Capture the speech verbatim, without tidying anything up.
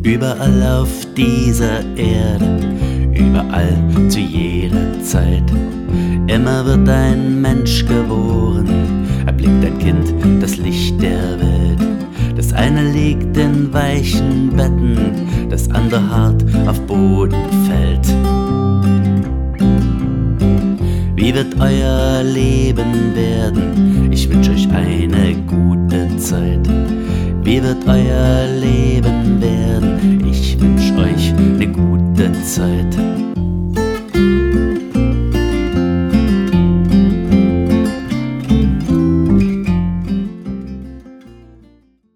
Überall auf dieser Erde, überall zu jeder Zeit. Immer wird ein Mensch geboren, erblickt ein Kind das Licht der Welt. Das eine liegt in weichen Betten, das andere hart auf Boden fällt. Wie wird euer Leben werden? Ich wünsch euch eine gute Zeit. Wie wird euer Leben werden? Ich wünsch euch eine gute Zeit.